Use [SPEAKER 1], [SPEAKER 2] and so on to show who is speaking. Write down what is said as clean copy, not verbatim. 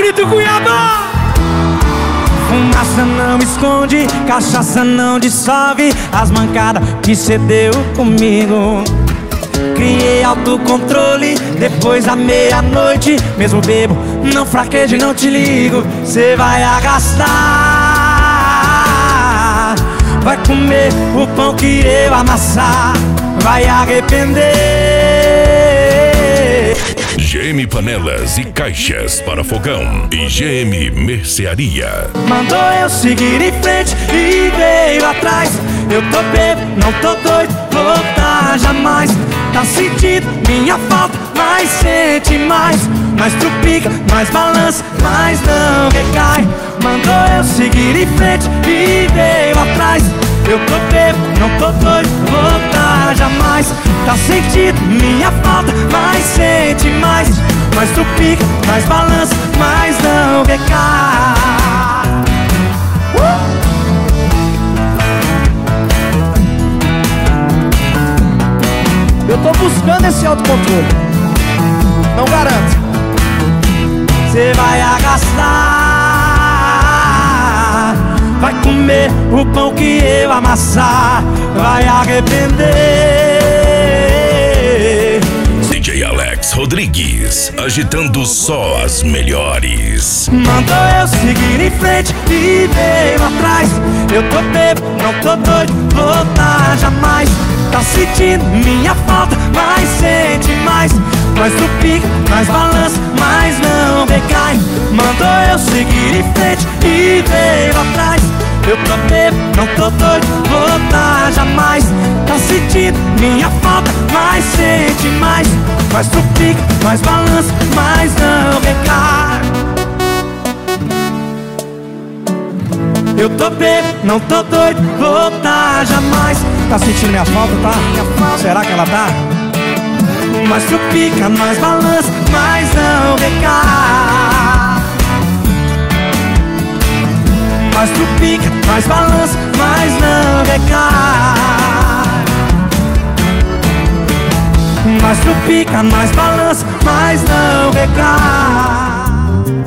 [SPEAKER 1] grito Cuiabá. Fumaça não esconde, cachaça não dissolve as mancadas que cê deu comigo. Criei autocontrole depois da meia-noite. Mesmo bebo, não fraquejo e não te ligo. Cê vai arrastar, vai comer o pão que eu amassar, vai arrepender.
[SPEAKER 2] GM Panelas e Caixas para Fogão e GM Mercearia.
[SPEAKER 1] Mandou eu seguir em frente e veio atrás. Eu tô bebo, não tô doido, voltar jamais. Tá sentindo minha falta, mas sente mais. Mais tu pica, mais balança, mas não recai. Mandou eu seguir em frente e veio atrás. Eu tô bebo, não tô doido, voltar jamais. Tá sentindo minha falta, mas sente mais. Mais tu pica, mais balança, mas não recai.
[SPEAKER 3] Eu tô buscando esse autocontrole, não garanto.
[SPEAKER 1] Cê vai arrastar, vai comer o pão que eu amassar, vai arrepender.
[SPEAKER 2] DJ Alex Rodrigues, agitando só as melhores.
[SPEAKER 1] Mandou eu seguir em frente e veio atrás. Eu tô bebo, não tô doido, voltar jamais. Tá sentindo minha falta, mas sente mais. Mais tu pica, mais balança, mas não recai. Mandou eu seguir em frente e veio atrás. Eu tô bebo, não tô doido, voltar jamais. Tá sentindo minha falta, mas sente mais. Mais tu pica, mais balança, mas não recai. Eu tô bebo, não tô doido, voltar jamais.
[SPEAKER 3] Tá sentindo minha falta, tá? Será que ela tá?
[SPEAKER 1] Mais tu pica, mais balança, mas não recai. Mais tu pica, mais balança, mas não recai. Mais tu pica, mais balança, mas não recai.